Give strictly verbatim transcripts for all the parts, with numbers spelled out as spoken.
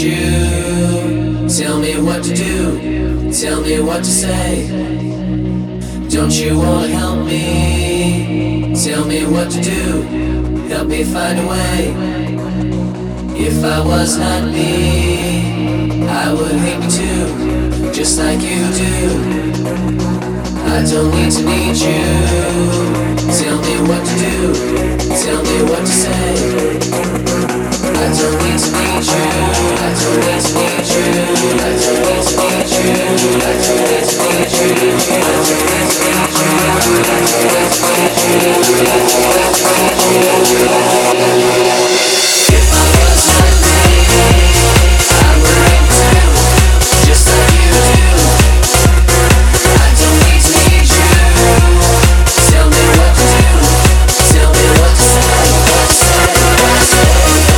you. Tell me what to do, tell me what to say. Don't you wanna help me? Tell me what to do, help me find a way. If I was not me, I would hate me too, just like you do. I don't need to need you. Tell me what to do, tell me what to say. I don't need to need you. I don't need to need you. I don't need to need you. I don't need to need you. I don't need to need you. I don't need to need you. I don't need to need you. If I was not me, I would hate too, just like you do. I don't need to need you. Tell me what to do. Tell me what to say. What to say. What to say.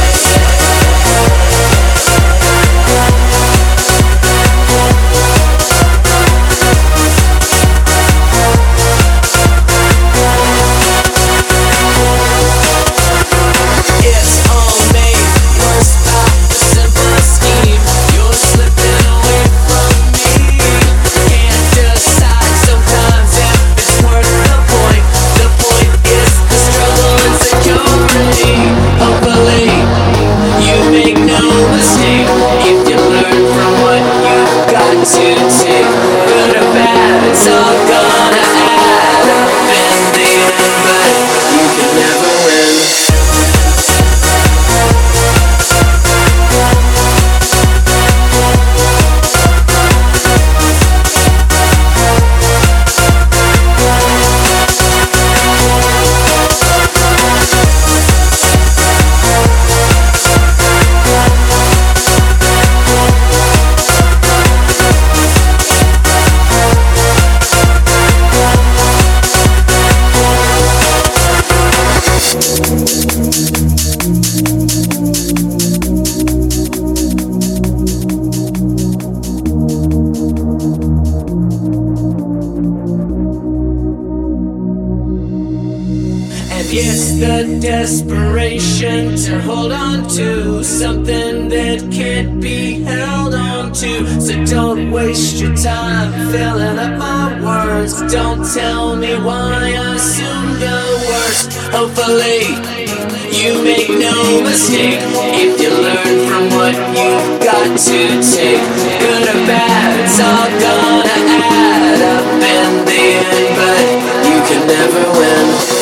It's the desperation to hold on to something that can't be held on to. So don't waste your time filling up my words. Don't tell me why I assume the worst. Hopefully you make no mistake if you learn from what you've got to take. Good or bad, it's all gonna add up in the end, but you can never win.